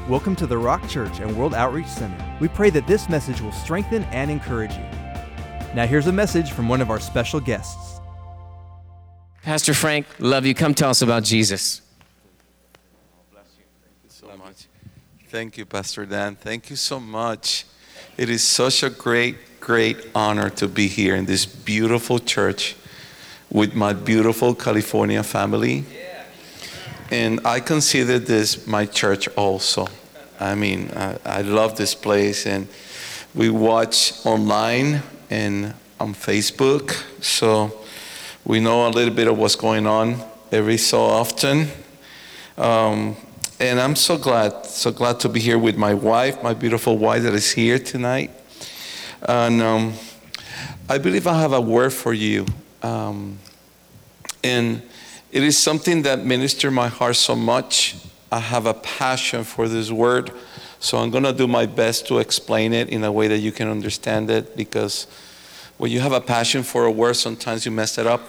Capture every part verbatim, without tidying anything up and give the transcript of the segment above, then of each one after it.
Welcome to the Rock Church and World Outreach Center. We pray that this message will strengthen and encourage you. Now here's a message from one of our special guests. Pastor Frank, love you. Come tell us about Jesus. Bless you. Thank you so much. Thank you, Pastor Dan. Thank you so much. It is such a great, great honor to be here in this beautiful church with my beautiful California family. And I consider this my church also. I mean, I, I love this place, and we watch online and on Facebook, so we know a little bit of what's going on every so often. Um, and I'm so glad, so glad to be here with my wife, my beautiful wife that is here tonight. And um, I believe I have a word for you. Um, and it is something that ministered my heart so much. I have a passion for this word, so I'm going to do my best to explain it in a way that you can understand it, because when you have a passion for a word, sometimes you mess it up.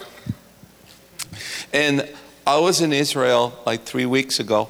And I was in Israel like three weeks ago,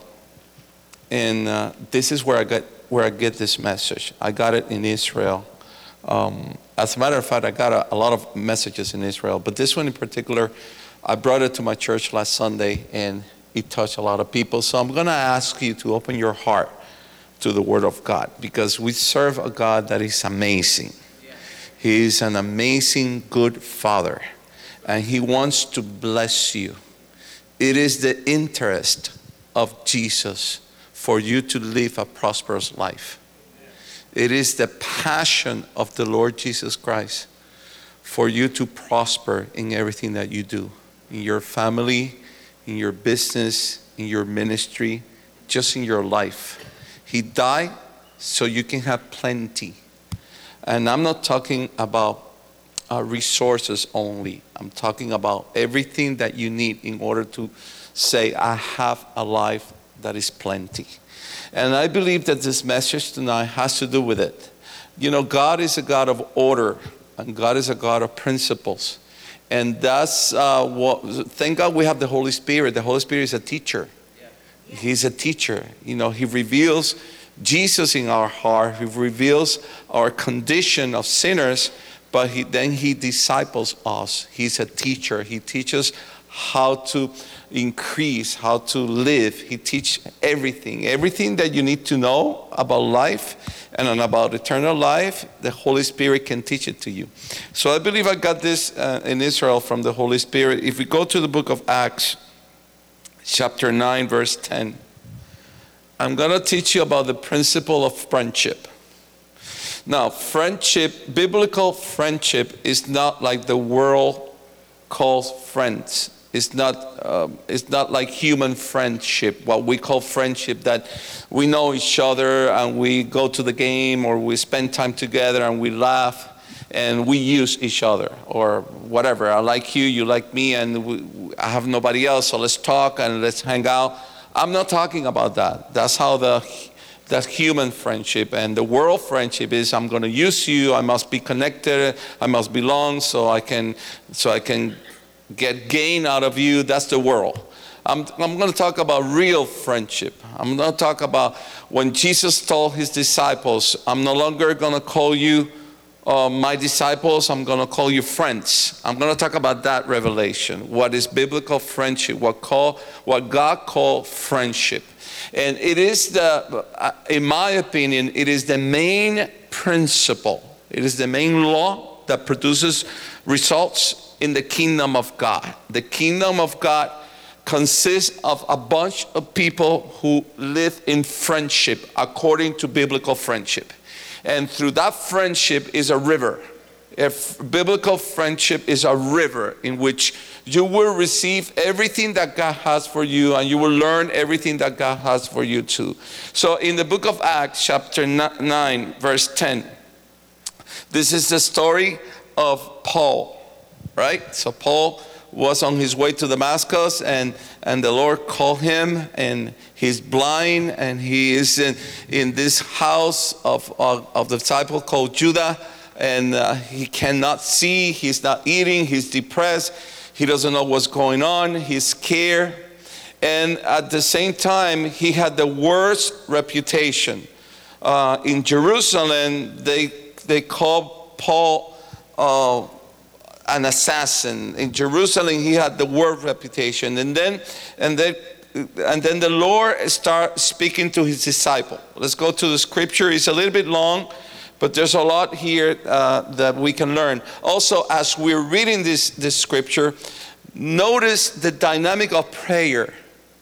and uh, this is where I got where I get this message. I got it in Israel. Um, as a matter of fact, I got a, a lot of messages in Israel, but this one in particular, I brought it to my church last Sunday, and it touched a lot of people. So I'm going to ask you to open your heart to the Word of God, because we serve a God that is amazing. He is an amazing, good Father, and He wants to bless you. It is the interest of Jesus for you to live a prosperous life. It is the passion of the Lord Jesus Christ for you to prosper in everything that you do. In your family, in your business, in your ministry, just in your life. He died so you can have plenty. And I'm not talking about uh, resources only. I'm talking about everything that you need in order to say, I have a life that is plenty. And I believe that this message tonight has to do with it. You know, God is a God of order, and God is a God of principles. And that's uh, what, thank God we have the Holy Spirit. The Holy Spirit is a teacher. He's a teacher. You know, He reveals Jesus in our heart. He reveals our condition of sinners, but he, then He disciples us. He's a teacher. He teaches how to increase, how to live. He teaches everything. Everything that you need to know about life and about eternal life, the Holy Spirit can teach it to you. So I believe I got this uh, in Israel from the Holy Spirit. If we go to the book of Acts, chapter nine, verse ten, I'm going to teach you about the principle of friendship. Now, friendship, biblical friendship is not like the world calls friends. It's not, um, it's not like human friendship, what we call friendship, that we know each other and we go to the game or we spend time together and we laugh and we use each other or whatever. I like you, you like me, and we, I have nobody else, so let's talk and let's hang out. I'm not talking about that. That's how the that's human friendship. And the world friendship is, I'm going to use you, I must be connected, I must belong so I can so I can get gain out of you. That's the world. I'm, I'm going to talk about real friendship. I'm going to talk about when Jesus told His disciples, I'm no longer going to call you uh, my disciples, I'm going to call you friends. I'm going to talk about that revelation. What is biblical friendship? What call, what God called friendship. And it is the, in my opinion, it is the main principle. It is the main law that produces results in the kingdom of God. The kingdom of God consists of a bunch of people who live in friendship according to biblical friendship. And through that friendship is a river. If biblical friendship is a river in which you will receive everything that God has for you, and you will learn everything that God has for you too. So in the book of Acts, chapter nine, verse ten, this is the story of Paul. Right? So Paul was on his way to Damascus, and, and the Lord called him, and he's blind, and he is in, in this house of, of, of the disciple called Judah, and uh, he cannot see, he's not eating, he's depressed, he doesn't know what's going on, he's scared. And at the same time, he had the worst reputation. Uh, in Jerusalem, they they called Paul uh, an assassin. In Jerusalem, he had the worst reputation. And then, and then, and then the Lord started speaking to his disciple. Let's go to the scripture. It's a little bit long, but there's a lot here uh, that we can learn. Also, as we're reading this this scripture, notice the dynamic of prayer.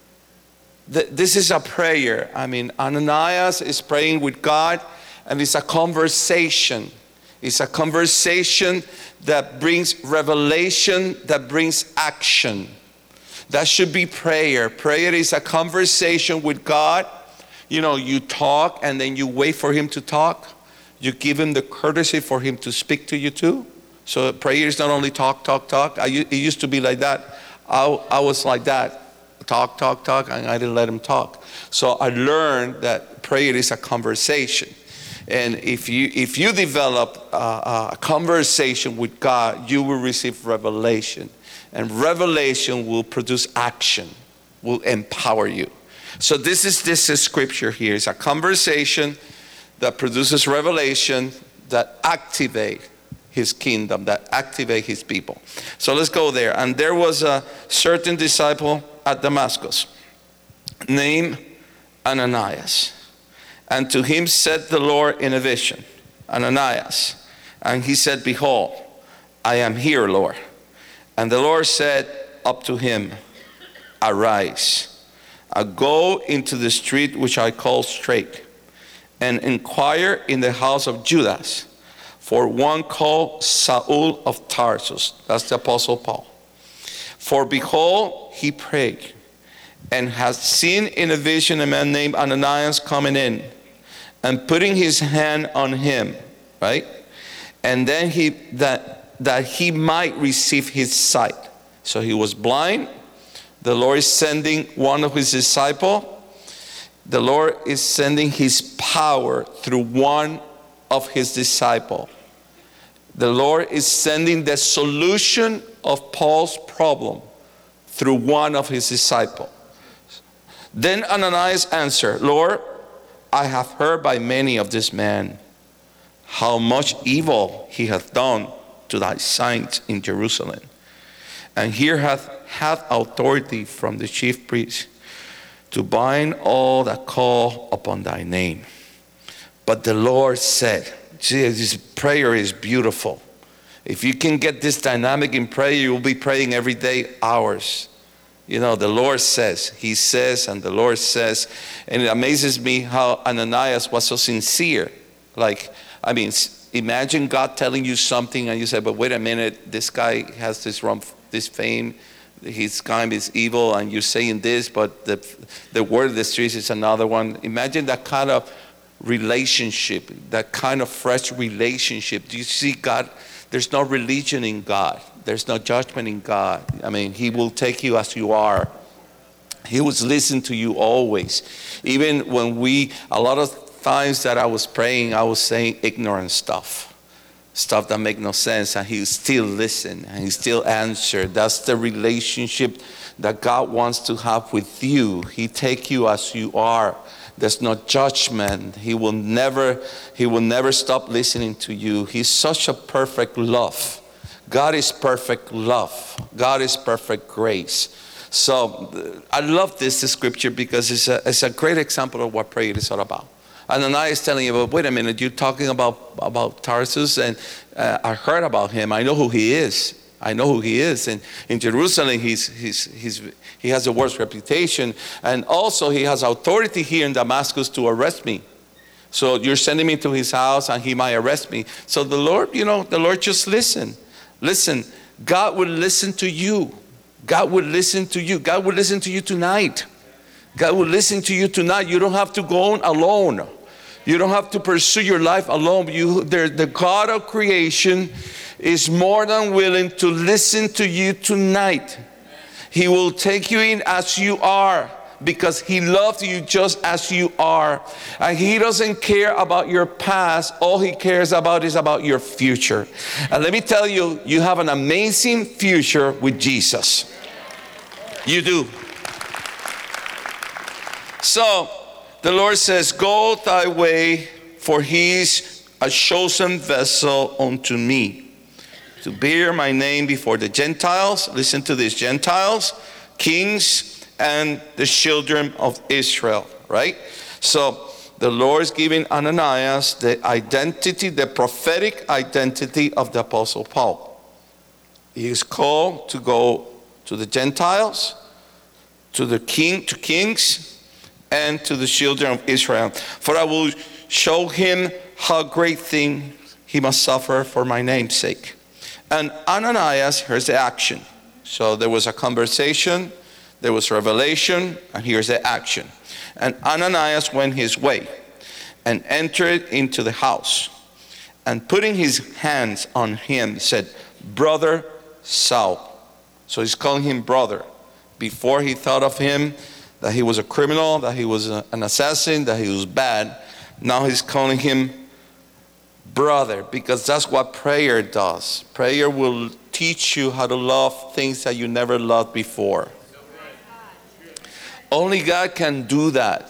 This is a prayer. I mean, Ananias is praying with God, and it's a conversation. It's a conversation that brings revelation, that brings action. That should be prayer. Prayer is a conversation with God. You know, you talk and then you wait for him to talk. You give him the courtesy for him to speak to you too. So prayer is not only talk, talk, talk. I, it used to be like that. I, I was like that. Talk, talk, talk, and I didn't let him talk. So I learned that prayer is a conversation. And if you if you develop a, a conversation with God, you will receive revelation. And revelation will produce action, will empower you. So this is this is scripture here. It's a conversation that produces revelation, that activate his kingdom, that activate his people. So let's go there. And there was a certain disciple at Damascus, named Ananias. And to him said the Lord in a vision, Ananias. And he said, behold, I am here, Lord. And the Lord said up to him, arise, uh, go into the street which I call Straight, and inquire in the house of Judas for one called Saul of Tarsus. That's the Apostle Paul. For behold, he prayed, and has seen in a vision a man named Ananias coming in, and putting his hand on him, right? And then he that that he might receive his sight. So he was blind. The Lord is sending one of his disciples. The Lord is sending his power through one of his disciples. The Lord is sending the solution of Paul's problem through one of his disciples. Then Ananias answered, Lord, I have heard by many of this man how much evil he hath done to thy saints in Jerusalem. And here hath hath authority from the chief priest to bind all that call upon thy name. But the Lord said, see, this prayer is beautiful. If you can get this dynamic in prayer, you will be praying every day, hours. You know, the Lord says, he says, and the Lord says. And it amazes me how Ananias was so sincere. Like, I mean, imagine God telling you something and you say, but wait a minute, this guy has this wrong, this fame, his kind is evil, and you're saying this, but the, the word of the streets is another one. Imagine that kind of relationship, that kind of fresh relationship. Do you see God? There's no religion in God. There's no judgment in God. I mean, he will take you as you are. He will listen to you always. Even when we, a lot of times that I was praying, I was saying ignorant stuff. Stuff that make no sense, and he still listen, and he still answer. That's the relationship that God wants to have with you. He take you as you are. There's no judgment. He will never, he will never stop listening to you. He's such a perfect love. God is perfect love. God is perfect grace. So I love this, this scripture because it's a, it's a great example of what prayer is all about. And Ananias is telling you, but wait a minute, you're talking about, about Tarsus, and uh, I heard about him. I know who he is. I know who he is. And in Jerusalem, he's, he's, he's, he has the worst reputation. And also, he has authority here in Damascus to arrest me. So you're sending me to his house, and he might arrest me. So the Lord, you know, the Lord just listen. Listen, God will listen to you. God will listen to you. God will listen to you tonight. God will listen to you tonight. You don't have to go on alone. You don't have to pursue your life alone. You, the God of creation is more than willing to listen to you tonight. He will take you in as you are because he loves you just as you are. And he doesn't care about your past. All he cares about is about your future. And let me tell you, you have an amazing future with Jesus. You do. So the Lord says, go thy way, for he's a chosen vessel unto me, to bear my name before the Gentiles. Listen to this, Gentiles, kings, and the children of Israel, right? So the Lord is giving Ananias the identity, the prophetic identity of the Apostle Paul. He is called to go to the Gentiles, to the king, to kings, and to the children of Israel. For I will show him how great thing he must suffer for my name's sake. And Ananias, here's the action. So there was a conversation, there was revelation, and here's the action. And Ananias went his way and entered into the house, and putting his hands on him said, Brother Saul. So he's calling him brother. Before he thought of him that he was a criminal, that he was a, an assassin, that he was bad. Now he's calling him brother, because that's what prayer does. Prayer will teach you how to love things that you never loved before. Only God can do that.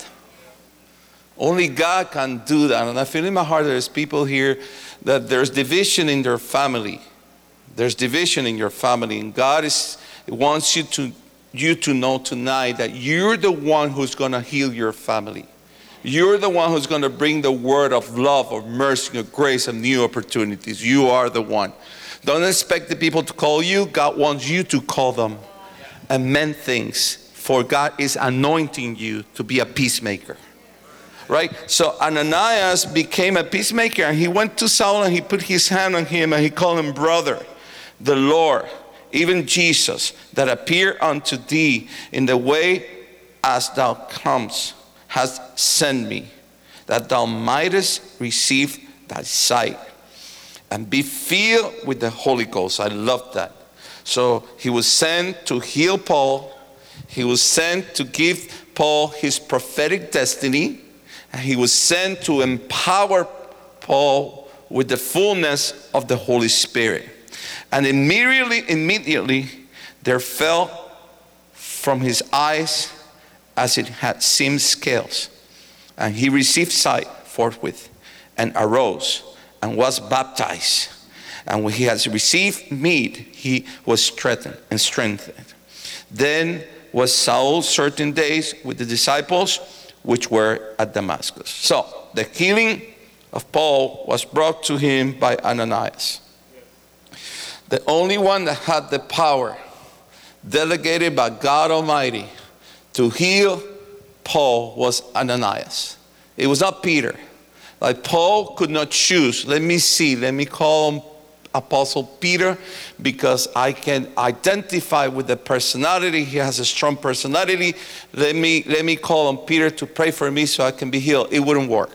Only God can do that. And I feel in my heart there's people here that there's division in their family. There's division in your family. And God is wants you to you to know tonight that you're the one who's going to heal your family. You're the one who's going to bring the word of love, of mercy, of grace, and new opportunities. You are the one. Don't expect the people to call you. God wants you to call them and mend things. For God is anointing you to be a peacemaker. Right? So Ananias became a peacemaker, and he went to Saul and he put his hand on him and he called him brother. The Lord, even Jesus, that appeared unto thee in the way as thou comest, has sent me, that thou mightest receive thy sight and be filled with the Holy Ghost. I love that. So he was sent to heal Paul. He was sent to give Paul his prophetic destiny. And he was sent to empower Paul with the fullness of the Holy Spirit. And immediately, immediately, there fell from his eyes as it had seemed scales. And he received sight forthwith, and arose, and was baptized. And when he had received meat, he was strengthened and strengthened. Then was Saul certain days with the disciples, which were at Damascus. So the healing of Paul was brought to him by Ananias. The only one that had the power delegated by God Almighty to heal Paul was Ananias. It was not Peter. Like Paul could not choose. Let me see, let me call him Apostle Peter, because I can identify with the personality. He has a strong personality. Let me, let me call on Peter to pray for me so I can be healed. It wouldn't work.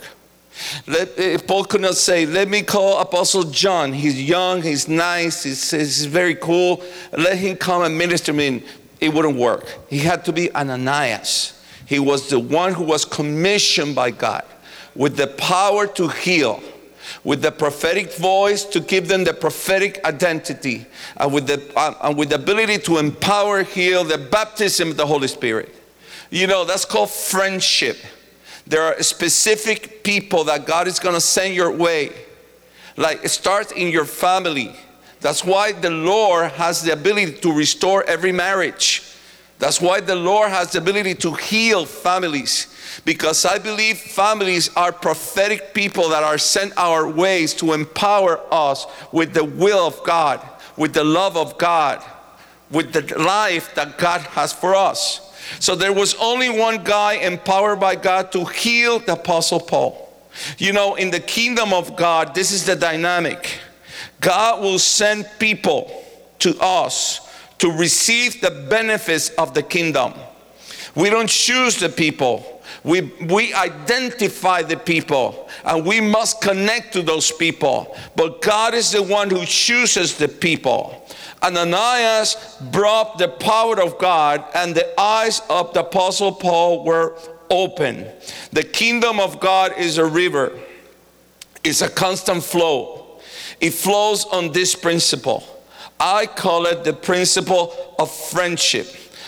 Let, Paul could not say, let me call Apostle John. He's young, he's nice, he's, he's very cool. Let him come and minister to me. It wouldn't work. He had to be Ananias. He was the one who was commissioned by God with the power to heal, with the prophetic voice to give them the prophetic identity, and with the, uh, and with the ability to empower, heal, the baptism of the Holy Spirit. You know, that's called friendship. There are specific people that God is going to send your way. Like it starts in your family. That's why the Lord has the ability to restore every marriage. That's why the Lord has the ability to heal families. Because I believe families are prophetic people that are sent our ways to empower us with the will of God, with the love of God, with the life that God has for us. So there was only one guy empowered by God to heal the Apostle Paul. You know, in the kingdom of God, this is the dynamic. God will send people to us to receive the benefits of the kingdom. We don't choose the people. We, we identify the people, and we must connect to those people. But God is the one who chooses the people. Ananias brought the power of God, and the eyes of the Apostle Paul were open. The kingdom of God is a river. It's a constant flow. It flows on this principle. I call it the principle of friendship.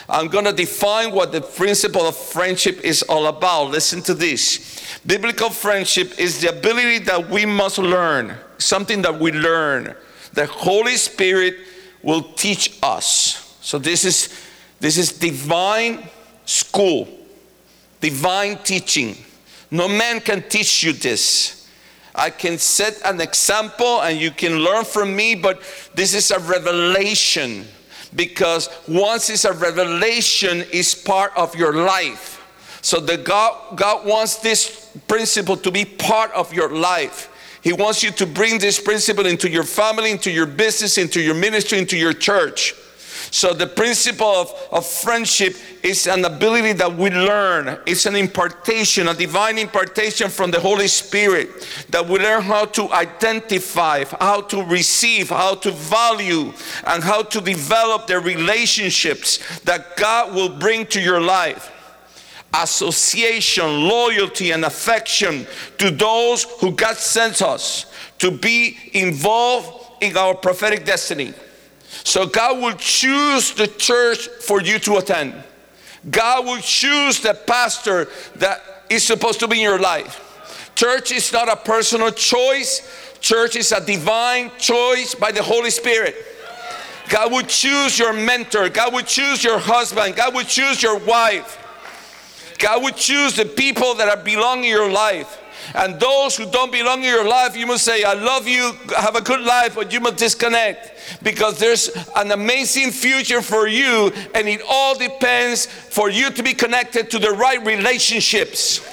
I'm going to define what the principle of friendship is all about. Listen to this. Biblical friendship is the ability that we must learn, something that we learn. The Holy Spirit will teach us. So this is, this is divine school, divine teaching. No man can teach you this. I can set an example and you can learn from me, but this is a revelation. Because once it's a revelation, it's part of your life. So the God, God wants this principle to be part of your life. He wants you to bring this principle into your family, into your business, into your ministry, into your church. So the principle of, of friendship is an ability that we learn. It's an impartation, a divine impartation from the Holy Spirit, that we learn how to identify, how to receive, how to value, and how to develop the relationships that God will bring to your life. Association, loyalty, and affection to those who God sends us to be involved in our prophetic destiny. So God will choose the church for you to attend. God will choose the pastor that is supposed to be in your life. Church is not a personal choice. Church is a divine choice by the Holy Spirit. God will choose your mentor. God will choose your husband. God will choose your wife. God will choose the people that are belong in your life. And those who don't belong in your life, you must say, I love you, have a good life, but you must disconnect. Because there's an amazing future for you, and it all depends for you to be connected to the right relationships.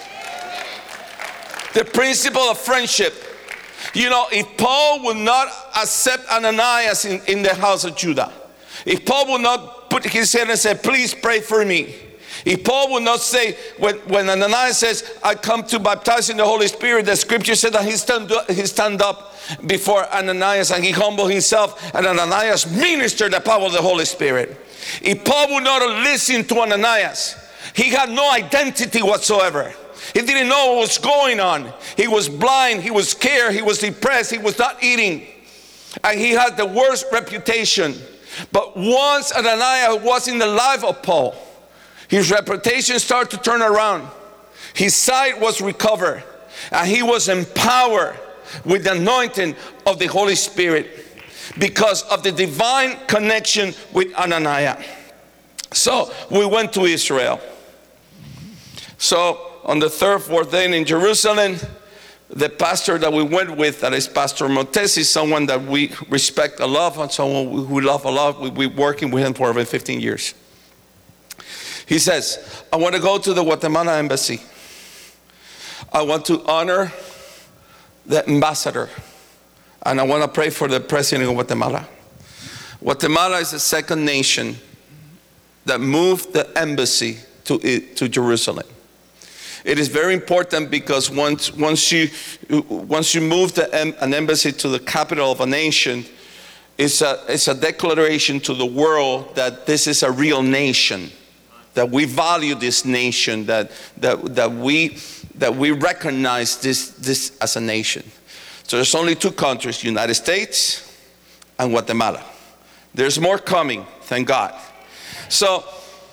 The principle of friendship. You know, if Paul would not accept Ananias in, in the house of Judah, if Paul would not put his hand and say, please pray for me. If Paul would not say, when, when Ananias says, I come to baptize in the Holy Spirit, the scripture said that he stand, he stand up before Ananias and he humbled himself, and Ananias ministered the power of the Holy Spirit. If Paul would not have listened to Ananias, he had no identity whatsoever. He didn't know what was going on. He was blind, he was scared, he was depressed, he was not eating. And he had the worst reputation. But once Ananias was in the life of Paul, his reputation started to turn around. His sight was recovered. And he was empowered with the anointing of the Holy Spirit because of the divine connection with Ananias. So we went to Israel. So on the third, fourth day in Jerusalem, the pastor that we went with, that is Pastor Montes, is someone that we respect a lot and someone we love a lot. We've been working with him for over fifteen years. He says, I want to go to the Guatemala embassy. I want to honor the ambassador. And I want to pray for the president of Guatemala. Guatemala is the second nation that moved the embassy to, to Jerusalem. It is very important because once, once, you, once you move the, an embassy to the capital of a nation, it's a, it's a declaration to the world that this is a real nation. That we value this nation, that, that, that, we, that we recognize this, this as a nation. So there's only two countries, United States and Guatemala. There's more coming, thank God. So,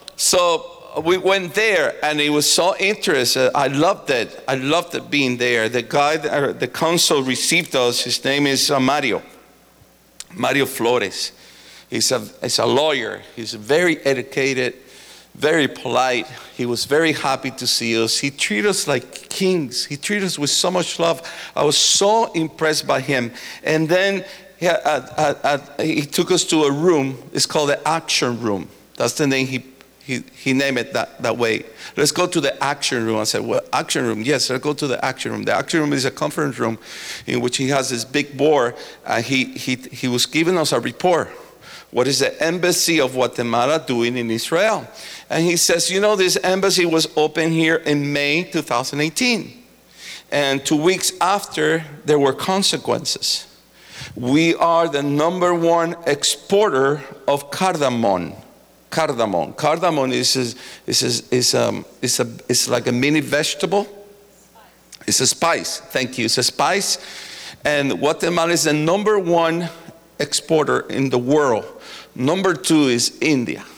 so we went there and it was so interesting. I loved it. I loved it being there. The guy, the consul received us, his name is uh, Mario. Mario Flores. He's a, he's a lawyer. He's very educated. Very polite. He was very happy to see us. He treated us like kings. He treated us with so much love. I was so impressed by him. And then he, uh, uh, uh, he took us to a room. It's called the action room. That's the name he, he, he named it that, that way. Let's go to the action room. I said, well, action room? Yes, let's go to the action room. The action room is a conference room in which he has this big board. And he, he, he was giving us a report. What is the embassy of Guatemala doing in Israel? And he says, you know, this embassy was opened here in May two thousand eighteen. And two weeks after, there were consequences. We are the number one exporter of cardamom. Cardamom. Cardamom is, is, is, is, um, is, a, is like a mini vegetable. It's a spice. Thank you. It's a spice. And Guatemala is the number one exporter in the world. Number two is India.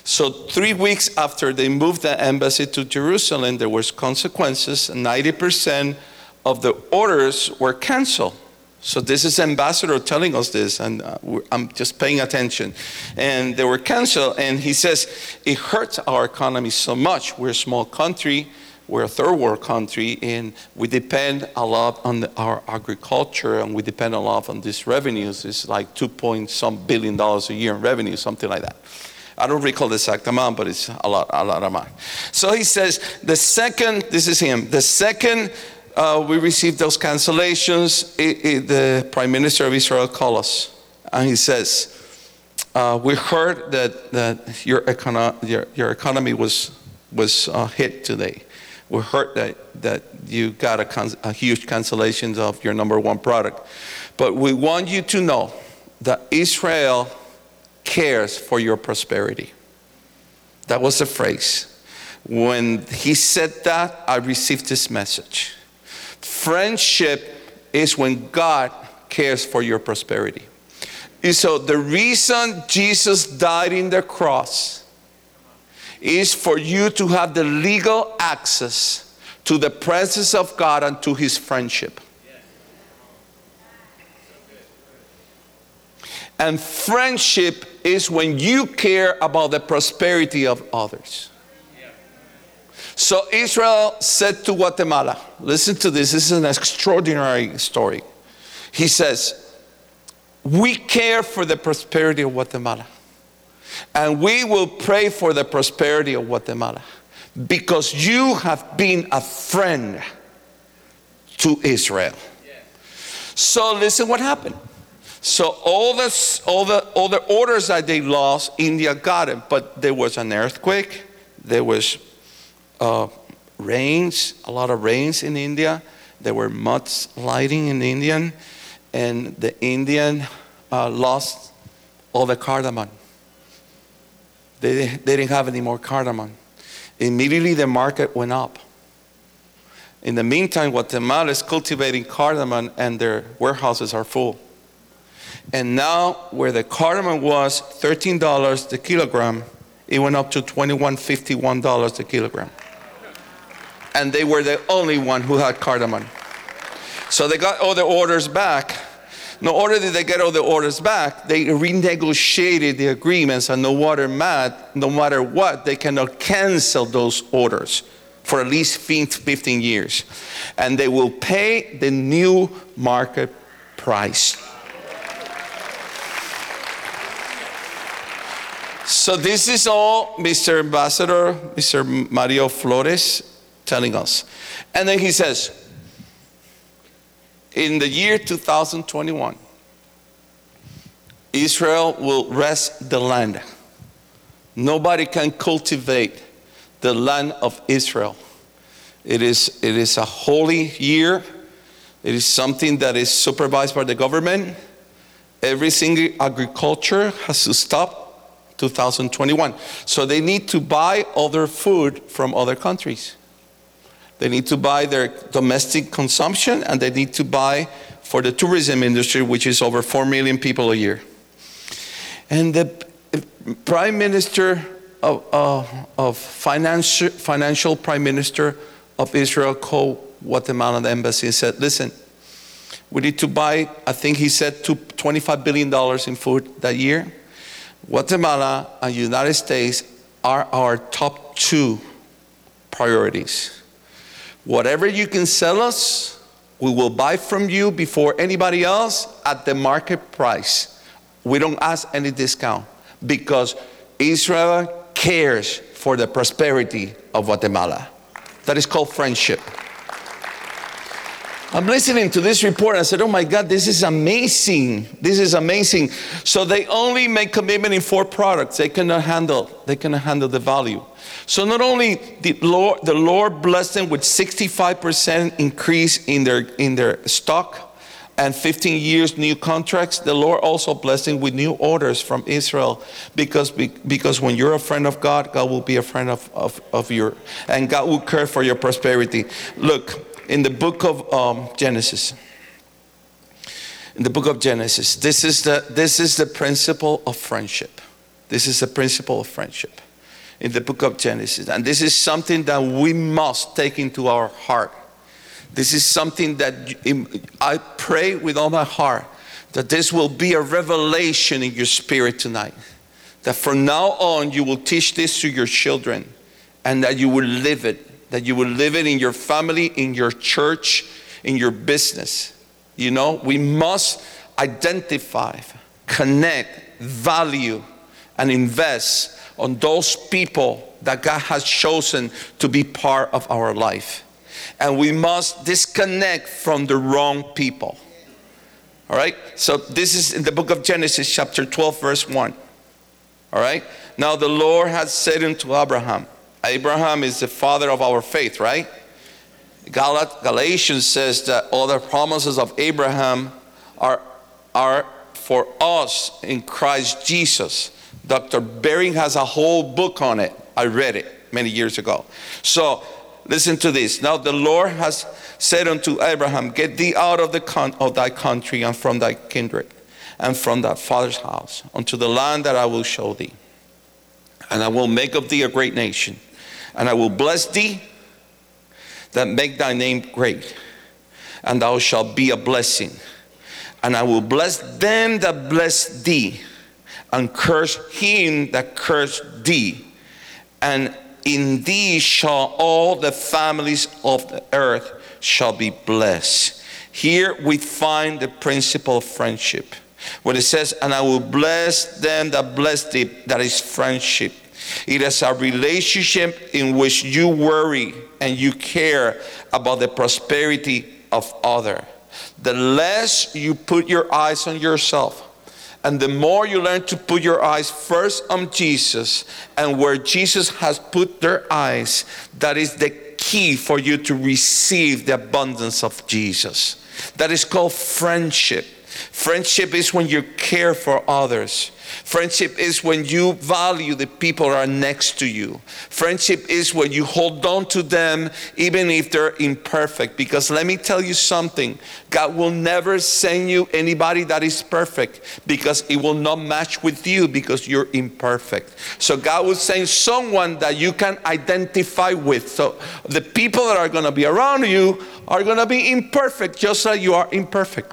So three weeks after they moved the embassy to Jerusalem, there was consequences. ninety percent of the orders were canceled. So this is ambassador telling us this, and uh, I'm just paying attention. And they were canceled, and he says, it hurts our economy so much. We're a small country, we're a third world country, and we depend a lot on the, our agriculture, and we depend a lot on these revenues. It's like two point some billion dollars a year in revenue, something like that. I don't recall the exact amount, but it's a lot, a lot of amount. So he says, the second, this is him, the second Uh, we received those cancellations, it, it, the Prime Minister of Israel called us, and he says, uh, we heard that, that your, econo your, your economy was, was uh, hit today. We heard that, that you got a, a huge cancellation of your number one product. But we want you to know that Israel cares for your prosperity. That was the phrase. When he said that, I received this message. Friendship is when God cares for your prosperity. And so the reason Jesus died in the cross is for you to have the legal access to the presence of God and to his friendship. And friendship is when you care about the prosperity of others. So Israel said to Guatemala, listen to this, this is an extraordinary story. He says, we care for the prosperity of Guatemala. And we will pray for the prosperity of Guatemala. Because you have been a friend to Israel. So listen what happened. So all the, all the, all the orders that they lost, India got it. But there was an earthquake, there was Uh, rains, a lot of rains in India. There were mudsliding in India, and the Indian uh, lost all the cardamom. They, they didn't have any more cardamom. Immediately the market went up. In the meantime, Guatemala is cultivating cardamom and their warehouses are full. And now where the cardamom was thirteen dollars the kilogram, it went up to twenty-one fifty-one dollars the kilogram. And they were the only one who had cardamom. So they got all the orders back. No order did they get all the orders back, they renegotiated the agreements, and no matter, no matter what, they cannot cancel those orders for at least fifteen years. And they will pay the new market price. So this is all Mister Ambassador, Mister Mario Flores telling us. And then he says, in the year two thousand twenty-one, Israel will rest the land. Nobody can cultivate the land of Israel. It is, it is a holy year. It is something that is supervised by the government. Every single agriculture has to stop two thousand twenty-one. So they need to buy other food from other countries. They need to buy their domestic consumption, and they need to buy for the tourism industry, which is over four million people a year. And the Prime Minister of, uh, of financial, financial Prime Minister of Israel called Guatemalan embassy and said, listen, we need to buy, I think he said, twenty-five billion dollars in food that year. Guatemala and United States are our top two priorities. Whatever you can sell us, we will buy from you before anybody else at the market price. We don't ask any discount because Israel cares for the prosperity of Guatemala. That is called friendship. I'm listening to this report and I said, oh my God, this is amazing. This is amazing. So they only make commitment in four products. They cannot handle, they cannot handle the value. So not only did Lord, the Lord blessed them with sixty-five percent increase in their, in their stock and fifteen years new contracts, the Lord also blessed them with new orders from Israel because, because when you're a friend of God, God will be a friend of, of, of your, and God will care for your prosperity. Look, in the book of um, Genesis, in the book of Genesis, this is the, this is the principle of friendship. This is the principle of friendship. in the book of Genesis. And this is something that we must take into our heart. This is something that I pray with all my heart that this will be a revelation in your spirit tonight. That from now on you will teach this to your children and that you will live it. That you will live it in your family, in your church, in your business. You know, we must identify, connect, value, and invest on those people that God has chosen to be part of our life. And we must disconnect from the wrong people. All right? So this is in the book of Genesis chapter twelve verse one. All right? Now the Lord had said unto Abraham. Abraham is the father of our faith, right? Gal- Galatians says that all the promises of Abraham are, are for us in Christ Jesus. Doctor Bering has a whole book on it. I read it many years ago. So listen to this. Now the Lord has said unto Abraham, get thee out of the con- of thy country and from thy kindred and from thy father's house unto the land that I will show thee. And I will make of thee a great nation. And I will bless thee that make thy name great. And thou shalt be a blessing. And I will bless them that bless thee. And curse him that curse thee. And in thee shall all the families of the earth shall be blessed. Here we find the principle of friendship. When it says, and I will bless them that bless thee, that is friendship. It is a relationship in which you worry and you care about the prosperity of others. The less you put your eyes on yourself, and the more you learn to put your eyes first on Jesus and where Jesus has put their eyes, that is the key for you to receive the abundance of Jesus. That is called friendship. Friendship is when you care for others. Friendship is when you value the people that are next to you. Friendship is when you hold on to them even if they're imperfect. Because let me tell you something, God will never send you anybody that is perfect because it will not match with you because you're imperfect. So God will send someone that you can identify with. So the people that are going to be around you are going to be imperfect just like you are imperfect.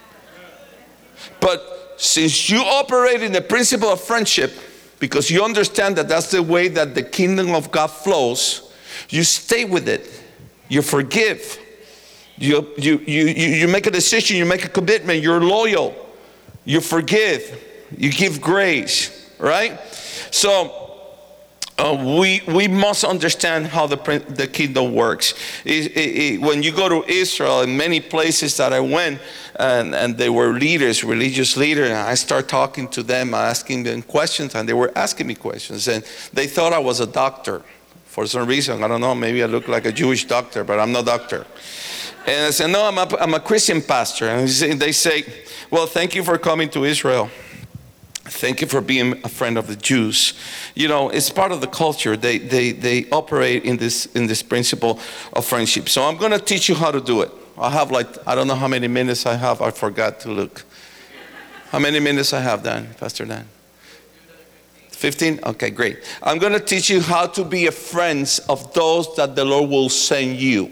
But since you operate in the principle of friendship, because you understand that that's the way that the kingdom of God flows, you stay with it. You forgive. You, you, you, you make a decision. You make a commitment. You're loyal. You forgive. You give grace. Right? So Uh, we we must understand how the the kingdom works. It, it, it, when you go to Israel, in many places that I went, and, and they were leaders, religious leaders, and I start talking to them, asking them questions, and they were asking me questions, and they thought I was a doctor for some reason. I don't know, maybe I look like a Jewish doctor, but I'm no doctor. And I said, no, I'm a, I'm a Christian pastor. And they say, well, thank you for coming to Israel. Thank you for being a friend of the Jews. You know, it's part of the culture. They they they operate in this in this principle of friendship. So I'm going to teach you how to do it. I have like, I don't know how many minutes I have. I forgot to look. How many minutes I have, Dan, Pastor Dan? fifteen? Okay, great. I'm going to teach you how to be a friend of those that the Lord will send you.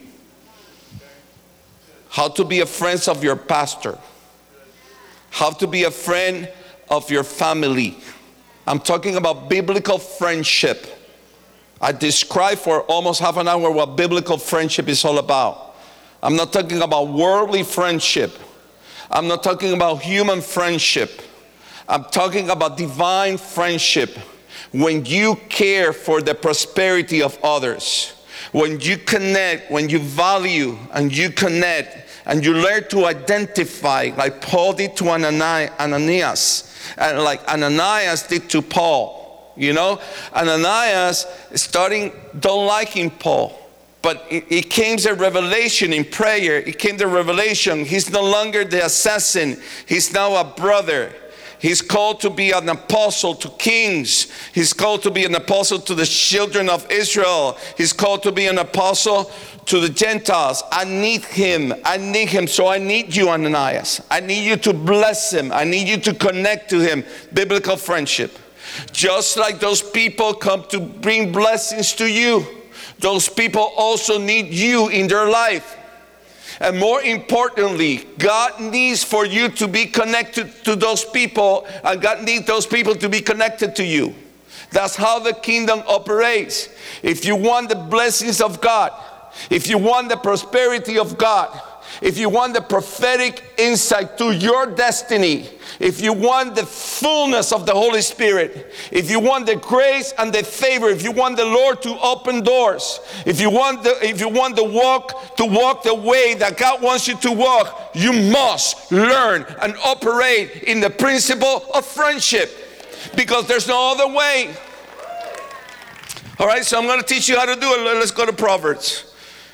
How to be a friend of your pastor. How to be a friend of your family. I'm talking about biblical friendship. I described for almost half an hour what biblical friendship is all about. I'm not talking about worldly friendship. I'm not talking about human friendship. I'm talking about divine friendship. When you care for the prosperity of others, when you connect, when you value and you connect, and you learn to identify like Paul did to Ananias, and like Ananias did to Paul. You know, Ananias starting don't like him, Paul. But it, it came the revelation in prayer. It came the revelation. He's no longer the assassin. He's now a brother. He's called to be an apostle to kings. He's called to be an apostle to the children of Israel. He's called to be an apostle to the Gentiles. I need him. I need him. So I need you, Ananias. I need you to bless him. I need you to connect to him. Biblical friendship. Just like those people come to bring blessings to you, those people also need you in their life. And more importantly, God needs for you to be connected to those people, and God needs those people to be connected to you. That's how the kingdom operates. If you want the blessings of God, if you want the prosperity of God, if you want the prophetic insight to your destiny, if you want the fullness of the Holy Spirit, if you want the grace and the favor, if you want the Lord to open doors, if you want the if you want the walk to walk the way that God wants you to walk, you must learn and operate in the principle of friendship, because there's no other way. All right, so I'm going to teach you how to do it. Let's go to Proverbs.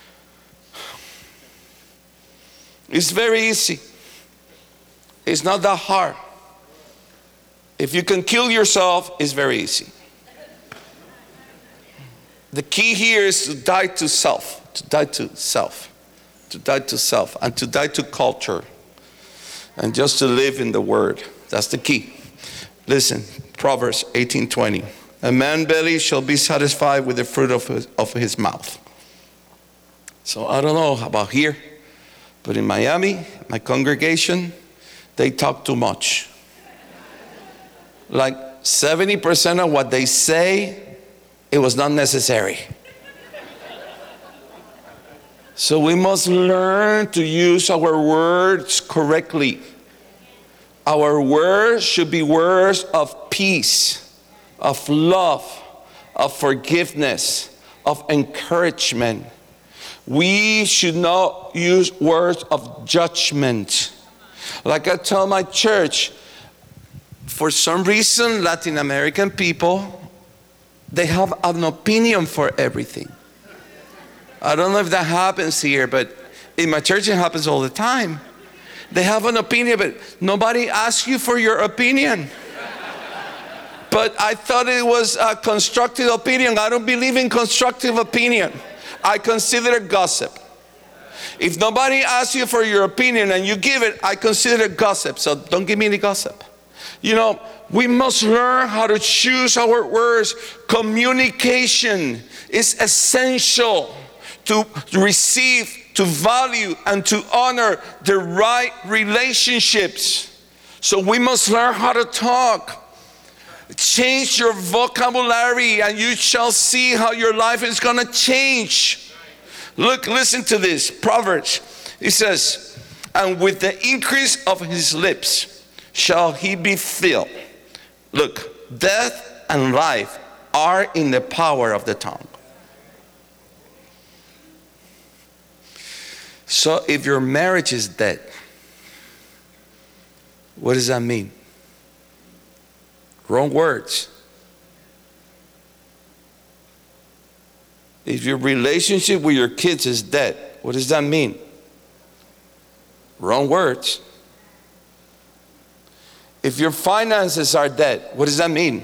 It's very easy. It's not that hard. If you can kill yourself, it's very easy. The key here is to die to self, to die to self, to die to self, and to die to culture, and just to live in the Word. That's the key. Listen, Proverbs eighteen twenty. A man's belly shall be satisfied with the fruit of his, of his mouth. So I don't know about here, but in Miami, my congregation, they talk too much. Like seventy percent of what they say, it was not necessary. So we must learn to use our words correctly. Our words should be words of peace, of love, of forgiveness, of encouragement. We should not use words of judgment. Like I tell my church, for some reason, Latin American people, they have an opinion for everything. I don't know if that happens here, but in my church it happens all the time. They have an opinion, but nobody asks you for your opinion. But I thought it was a constructive opinion. I don't believe in constructive opinion. I consider it gossip. If nobody asks you for your opinion and you give it, I consider it gossip. So don't give me any gossip. You know, we must learn how to choose our words. Communication is essential to receive, to value, and to honor the right relationships. So we must learn how to talk. Change your vocabulary and you shall see how your life is going to change. Look, listen to this. Proverbs. It says, and with the increase of his lips shall he be filled. Look, death and life are in the power of the tongue. So if your marriage is dead, what does that mean? Wrong words. If your relationship with your kids is dead, what does that mean? Wrong words. If your finances are dead, what does that mean?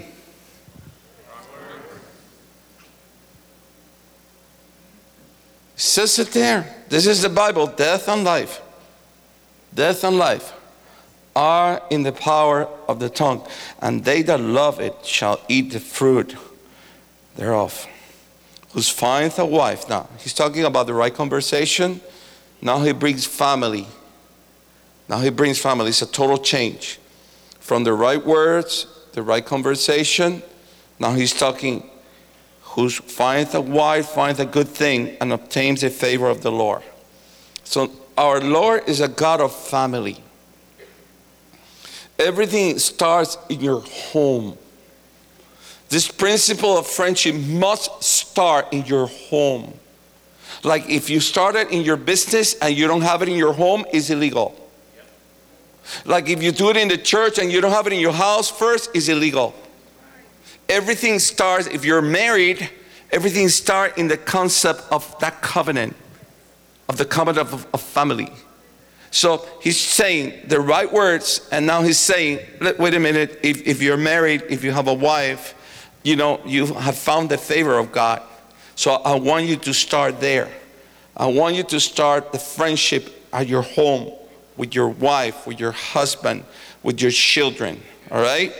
It says it there. This is the Bible. Death and life. Death and life are in the power of the tongue, and they that love it shall eat the fruit thereof. Whose findeth a wife. Now, he's talking about the right conversation. Now he brings family. Now he brings family. It's a total change. From the right words, the right conversation. Now he's talking, who findeth a wife, findeth a good thing, and obtains the favor of the Lord. So our Lord is a God of family. Everything starts in your home. This principle of friendship must start in your home. Like if you started in your business and you don't have it in your home, it's illegal. Like if you do it in the church and you don't have it in your house first, it's illegal. Everything starts, if you're married, everything starts in the concept of that covenant, of the covenant of, of family. So he's saying the right words, and now he's saying, wait a minute, if, if you're married, if you have a wife, you know, you have found the favor of God. So I want you to start there. I want you to start the friendship at your home, with your wife, with your husband, with your children, all right?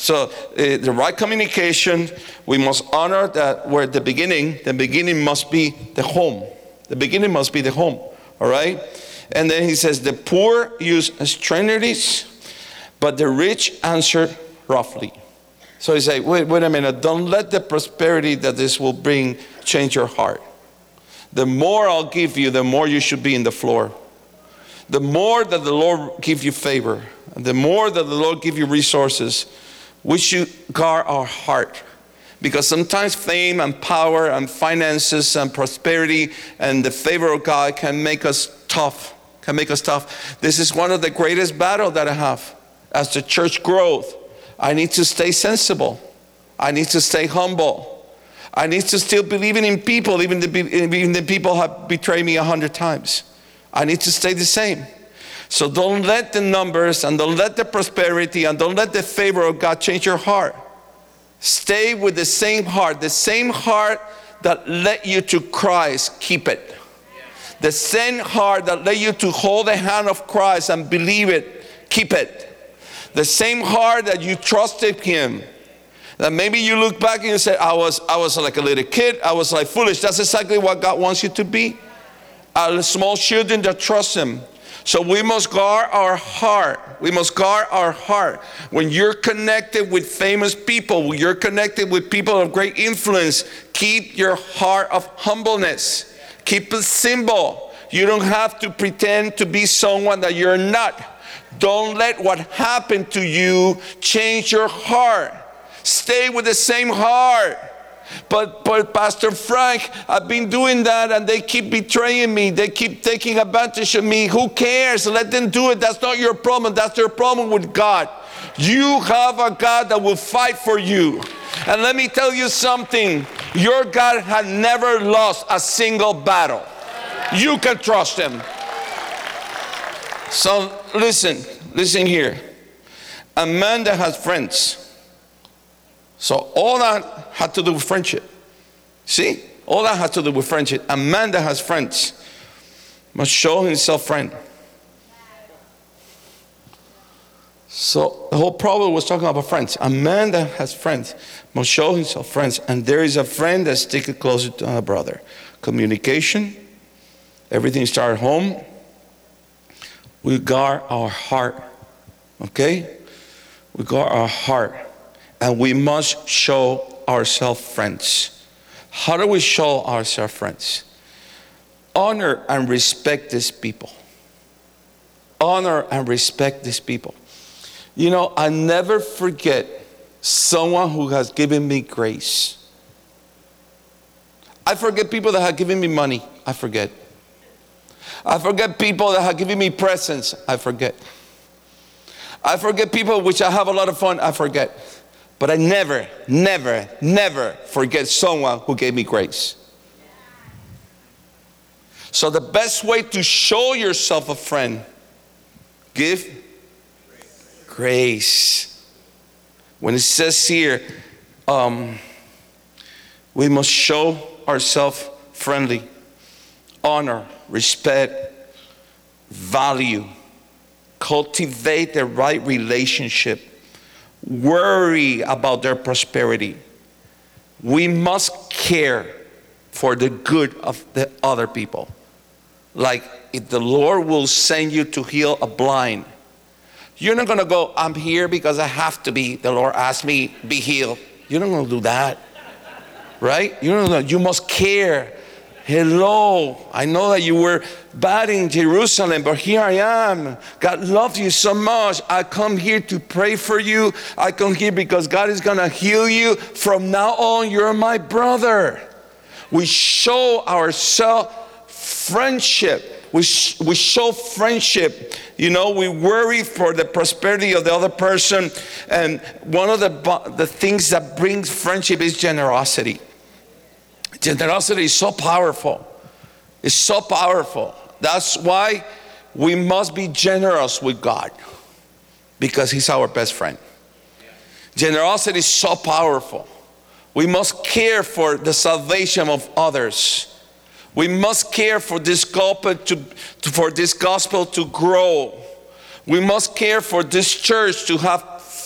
So uh, the right communication, we must honor that where the beginning, the beginning must be the home. The beginning must be the home, all right? And then he says, the poor use extraneous, but the rich answer roughly. So he says, wait, wait a minute, don't let the prosperity that this will bring change your heart. The more I'll give you, the more you should be in the floor. The more that the Lord give you favor, the more that the Lord give you resources, we should guard our heart. Because sometimes fame and power and finances and prosperity and the favor of God can make us tough, can make us tough. This is one of the greatest battles that I have. As the church grows, I need to stay sensible. I need to stay humble. I need to still believing in people, even the, even the people have betrayed me a hundred times. I need to stay the same. So don't let the numbers and don't let the prosperity and don't let the favor of God change your heart. Stay with the same heart. The same heart that led you to Christ, keep it. The same heart that led you to hold the hand of Christ and believe it, keep it. The same heart that you trusted Him. That maybe you look back and you say, I was, I was like a little kid. I was like foolish. That's exactly what God wants you to be. A small children that trust Him. So we must guard our heart. We must guard our heart. When you're connected with famous people, when you're connected with people of great influence, keep your heart of humbleness. Keep it simple. You don't have to pretend to be someone that you're not. Don't let what happened to you change your heart. Stay with the same heart. But, but Pastor Frank, I've been doing that and they keep betraying me. They keep taking advantage of me. Who cares? Let them do it. That's not your problem. That's their problem with God. You have a God that will fight for you. And let me tell you something. Your God had never lost a single battle. You can trust Him. So listen, listen here. A man that has friends. So all that had to do with friendship. See? All that has to do with friendship. A man that has friends must show himself friend. So the whole problem was talking about friends. A man that has friends must show himself friends. And there is a friend that sticks closer to a brother. Communication. Everything starts at home. We guard our heart. Okay? We guard our heart. And we must show ourselves friends. How do we show ourselves friends? Honor and respect these people. Honor and respect these people. You know, I never forget someone who has given me grace. I forget people that have given me money. I forget. I forget people that have given me presents. I forget. I forget people which I have a lot of fun. I forget. But I never, never, never forget someone who gave me grace. So the best way to show yourself a friend, give grace. When it says here, um, we must show ourselves friendly, honor, respect, value, cultivate the right relationship. Worry about their prosperity. We must care for the good of the other people. Like if the Lord will send you to heal a blind, you're not going to go, I'm here because I have to be. The Lord asked me, be healed. You're not going to do that. Right? You're not gonna, you must care. Hello, I know that you were bad in Jerusalem, but here I am. God loves you so much. I come here to pray for you. I come here because God is going to heal you. From now on, you're my brother. We show ourselves friendship. We, sh- we show friendship. You know, we worry for the prosperity of the other person. And one of the, the things that brings friendship is generosity. Generosity is so powerful. It's so powerful. That's why we must be generous with God, because He's our best friend. Generosity is so powerful. We must care for the salvation of others. We must care for this gospel to, to for this gospel to grow. We must care for this church to have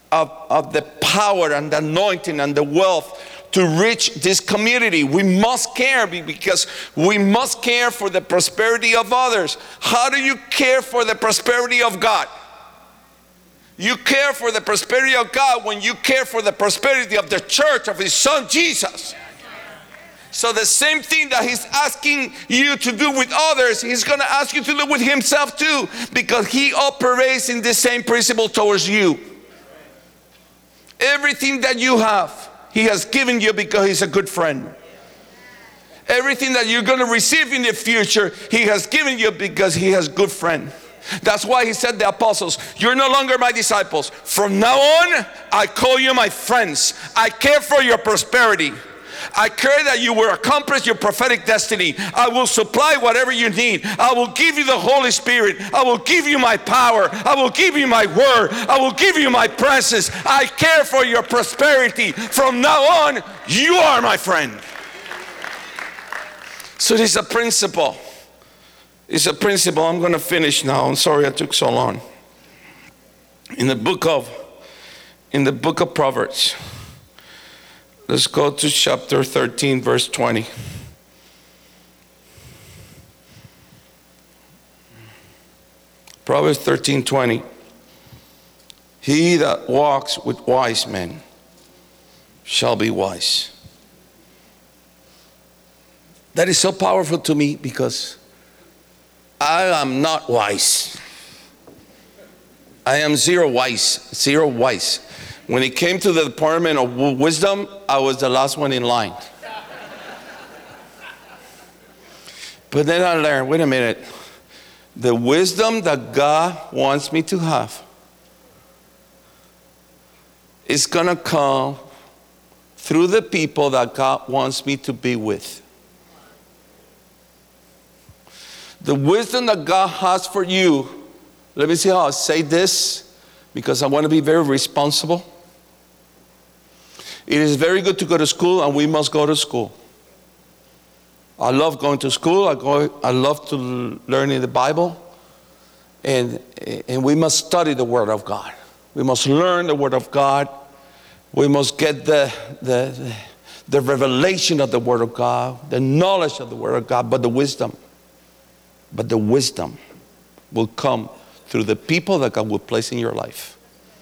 of, of the power and the anointing and the wealth to reach this community. We must care because we must care for the prosperity of others. How do you care for the prosperity of God? You care for the prosperity of God when you care for the prosperity of the church of His Son Jesus. So the same thing that He's asking you to do with others, He's going to ask you to do with Himself too, because He operates in the same principle towards you. Everything that you have, He has given you because He's a good friend. Everything that you're going to receive in the future, He has given you because He has a good friend. That's why He said to the apostles, you're no longer my disciples. From now on, I call you my friends. I care for your prosperity. I care that you will accomplish your prophetic destiny. I will supply whatever you need. I will give you the Holy Spirit. I will give you my power. I will give you my word. I will give you my presence. I care for your prosperity. From now on, you are my friend. So this is a principle. It's a principle. I'm going to finish now. I'm sorry I took so long. In the book of, in the book of Proverbs, let's go to chapter thirteen, verse twenty. Proverbs thirteen, twenty. He that walks with wise men shall be wise. That is so powerful to me because I am not wise. I am zero wise, zero wise. When it came to the department of wisdom, I was the last one in line. But then I learned, wait a minute, the wisdom that God wants me to have is gonna come through the people that God wants me to be with. The wisdom that God has for you, let me see how I say this, because I want to be very responsible. It is very good to go to school, and we must go to school. I love going to school. I go. I love to learn in the Bible, and and we must study the Word of God. We must learn the Word of God. We must get the the the revelation of the Word of God, the knowledge of the Word of God, but the wisdom. But the wisdom will come through the people that God will place in your life.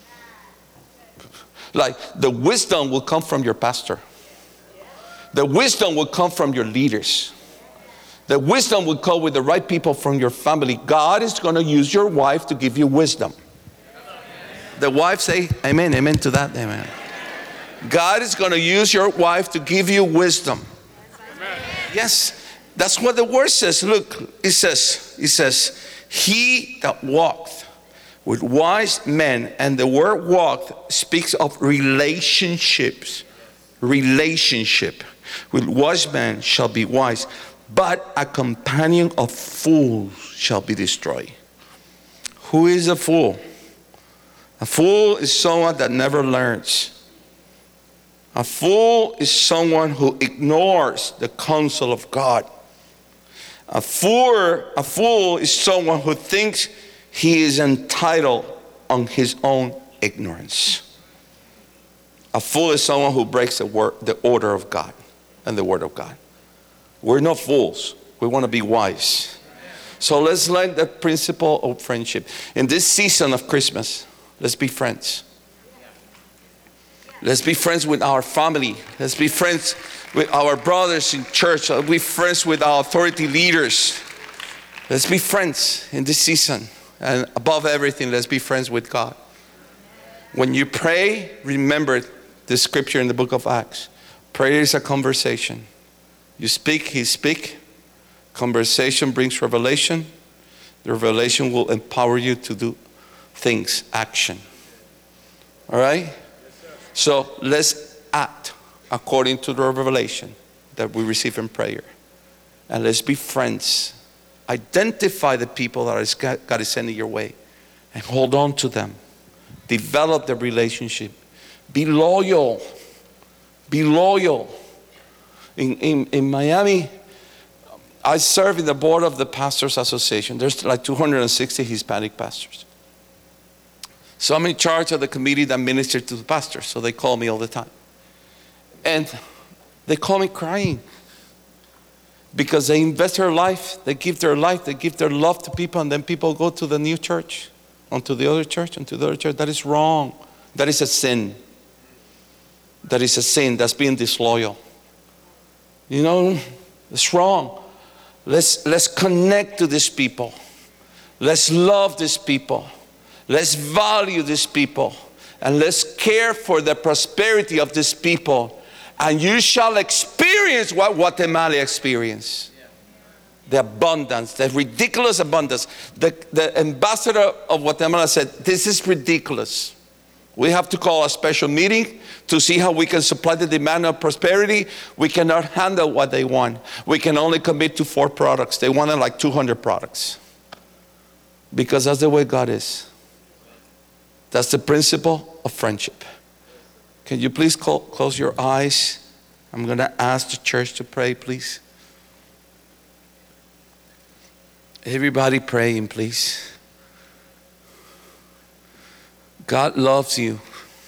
Like the wisdom will come from your pastor. The wisdom will come from your leaders. The wisdom will come with the right people from your family. God is going to use your wife to give you wisdom. The wife say amen, amen to that, amen. God is going to use your wife to give you wisdom. Yes. That's what the word says. Look, it says, it says, he that walketh with wise men, and the word walk speaks of relationships. Relationship. With wise men shall be wise, but a companion of fools shall be destroyed. Who is a fool? A fool is someone that never learns. A fool is someone who ignores the counsel of God. A fool, a fool is someone who thinks he is entitled on his own ignorance. A fool is someone who breaks the, word, the order of God and the Word of God. We're not fools. We want to be wise. So let's learn the principle of friendship. In this season of Christmas, let's be friends. Let's be friends with our family. Let's be friends with our brothers in church. Let's be friends with our authority leaders. Let's be friends in this season. And above everything, let's be friends with God. When you pray, remember the scripture in the book of Acts. Prayer is a conversation. You speak, He speaks. Conversation brings revelation. The revelation will empower you to do things, action. All right? So let's act according to the revelation that we receive in prayer. And let's be friends. Identify the people that God is sending your way and hold on to them. Develop the relationship. Be loyal. Be loyal. In, in, in Miami, I serve in the board of the Pastors Association. There's like two hundred sixty Hispanic pastors. So I'm in charge of the committee that ministers to the pastor. So they call me all the time. And they call me crying. Because they invest their life, they give their life, they give their love to people, and then people go to the new church, onto the other church, onto the other church. That is wrong. That is a sin. That is a sin. That's being disloyal. You know, it's wrong. Let's, let's connect to these people. Let's love these people. Let's value these people. And let's care for the prosperity of these people. And you shall experience what Guatemala experienced. The abundance, the ridiculous abundance. The, the ambassador of Guatemala said, this is ridiculous. We have to call a special meeting to see how we can supply the demand of prosperity. We cannot handle what they want. We can only commit to four products. They wanted like two hundred products. Because that's the way God is. That's the principle of friendship. Can you please call, close your eyes? I'm going to ask the church to pray, please. Everybody praying, please. God loves you.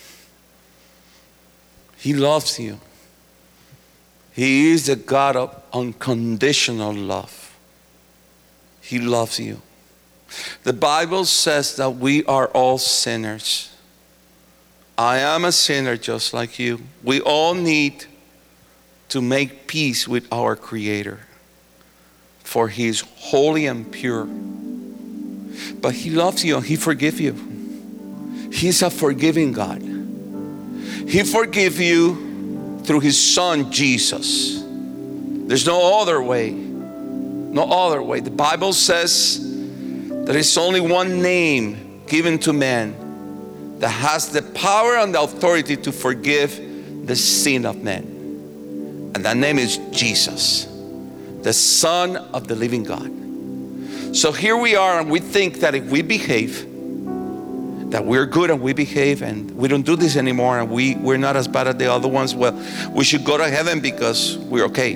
He loves you. He is the God of unconditional love. He loves you. The Bible says that we are all sinners. I am a sinner just like you. We all need to make peace with our Creator, for He is holy and pure. But He loves you and He forgives you. He's a forgiving God. He forgives you through His Son, Jesus. There's no other way. No other way. The Bible says there is only one name given to man that has the power and the authority to forgive the sin of men. And that name is Jesus, the Son of the living God. So here we are, and we think that if we behave, that we're good and we behave and we don't do this anymore and we, we're not as bad as the other ones, well, we should go to heaven because we're okay.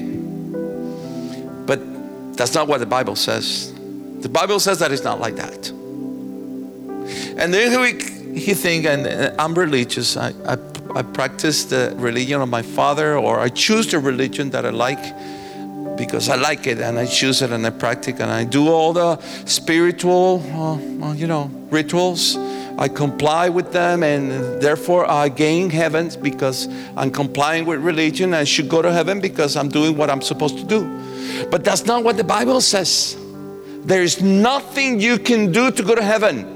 But that's not what the Bible says. The Bible says that it's not like that. And then we He think, and I'm religious. I, I, I practice the religion of my father, or I choose the religion that I like because I like it and I choose it and I practice and I do all the spiritual, uh, you know, rituals. I comply with them, and therefore I gain heaven because I'm complying with religion. I should go to heaven because I'm doing what I'm supposed to do. But that's not what the Bible says. There is nothing you can do to go to heaven,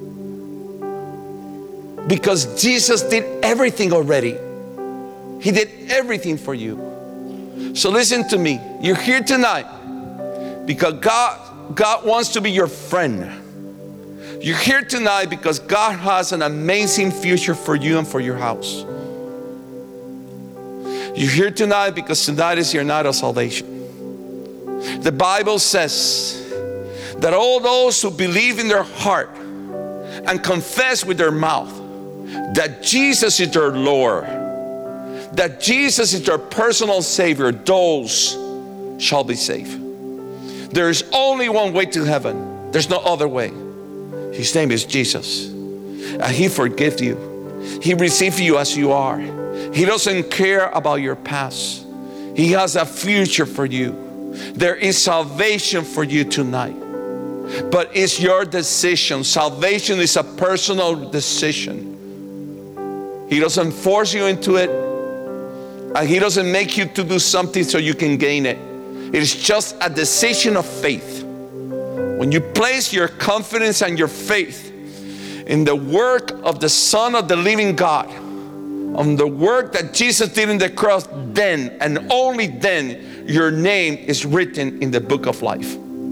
because Jesus did everything already. He did everything for you. So listen to me. You're here tonight because God, God wants to be your friend. You're here tonight because God has an amazing future for you and for your house. You're here tonight because tonight is your night of salvation. The Bible says that all those who believe in their heart and confess with their mouth that Jesus is their Lord, that Jesus is their personal Savior, those shall be saved. There is only one way to heaven. There's no other way. His name is Jesus. And He forgives you. He receives you as you are. He doesn't care about your past. He has a future for you. There is salvation for you tonight. But it's your decision. Salvation is a personal decision. He doesn't force you into it, and He doesn't make you to do something so you can gain it. It is just a decision of faith. When you place your confidence and your faith in the work of the Son of the living God, on the work that Jesus did in the cross, then and only then your name is written in the book of life.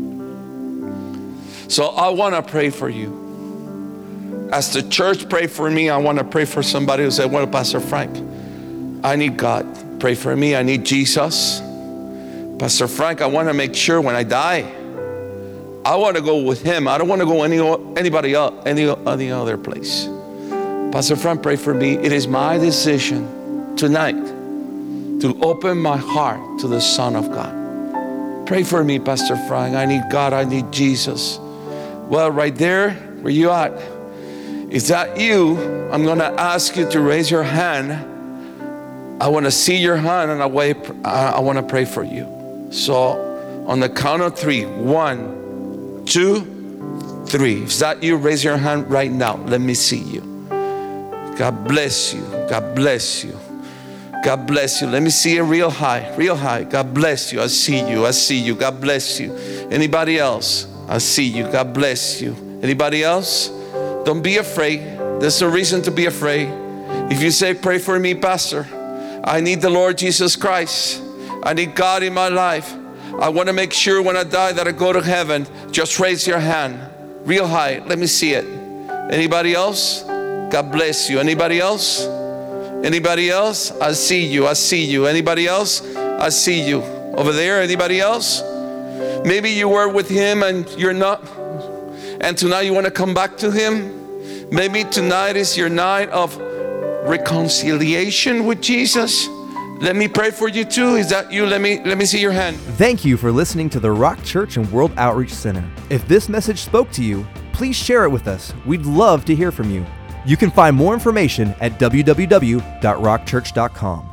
So I want to pray for you. As the church pray for me, I want to pray for somebody who said, well, Pastor Frank, I need God. Pray for me. I need Jesus. Pastor Frank, I want to make sure when I die, I want to go with Him. I don't want to go any anybody else, any, any other place. Pastor Frank, pray for me. It is my decision tonight to open my heart to the Son of God. Pray for me, Pastor Frank. I need God. I need Jesus. Well, right there, where you at, Is that you? I'm going to ask you to raise your hand. I want to see your hand, and I, wait, I want to pray for you. So on the count of three, one, two, three. Is that you? Raise your hand right now. Let me see you. God bless you. God bless you. God bless you. Let me see it real high, real high. God bless you. I see you. I see you. God bless you. Anybody else? I see you. God bless you. Anybody else? Don't be afraid. There's no reason to be afraid. If you say, pray for me, Pastor, I need the Lord Jesus Christ. I need God in my life. I want to make sure when I die that I go to heaven. Just raise your hand real high. Let me see it. Anybody else? God bless you. Anybody else? Anybody else? I see you. I see you. Anybody else? I see you. Over there, anybody else? Maybe you were with him and you're not, and tonight you want to come back to him. Maybe tonight is your night of reconciliation with Jesus. Let me pray for you too. Is that you? Let me let me see your hand. Thank you for listening to the Rock Church and World Outreach Center. If this message spoke to you, please share it with us. We'd love to hear from you. You can find more information at w w w dot rock church dot com.